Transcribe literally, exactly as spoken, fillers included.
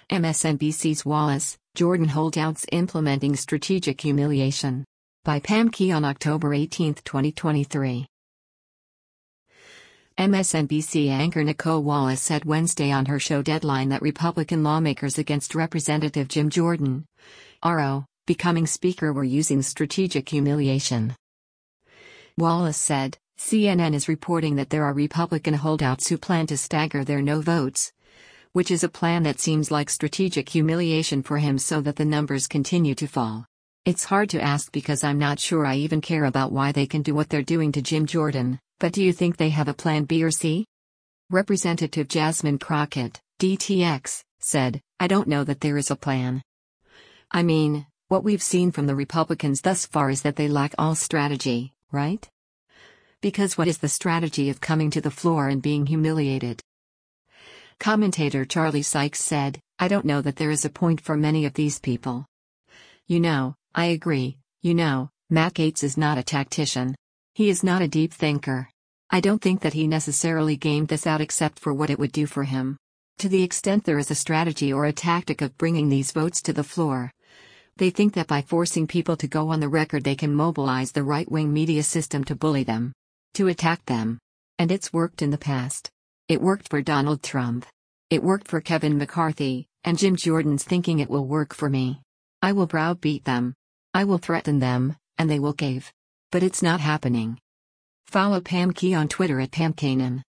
M S N B C's Wallace, Jordan holdouts implementing strategic humiliation. By Pam Key on October eighteenth, twenty twenty-three. M S N B C anchor Nicolle Wallace said Wednesday on her show Deadline that Republican lawmakers against Representative Jim Jordan, R O, becoming Speaker were using strategic humiliation. Wallace said, C N N is reporting that there are Republican holdouts who plan to stagger their no votes, which is a plan that seems like strategic humiliation for him so that the numbers continue to fall. It's hard to ask because I'm not sure I even care about why they can do what they're doing to Jim Jordan, but do you think they have a plan B or C? Representative Jasmine Crockett, D T X, said, I don't know that there is a plan. I mean, what we've seen from the Republicans thus far is that they lack all strategy, right? Because what is the strategy of coming to the floor and being humiliated? Commentator Charlie Sykes said, I don't know that there is a point for many of these people. You know, I agree, you know, Matt Gaetz is not a tactician. He is not a deep thinker. I don't think that he necessarily gamed this out except for what it would do for him. To the extent there is a strategy or a tactic of bringing these votes to the floor, they think that by forcing people to go on the record they can mobilize the right-wing media system to bully them, to attack them. And it's worked in the past. It worked for Donald Trump. It worked for Kevin McCarthy, and Jim Jordan's thinking it will work for me. I will browbeat them. I will threaten them, and they will cave. But it's not happening. Follow Pam Key on Twitter at Pam Kanan.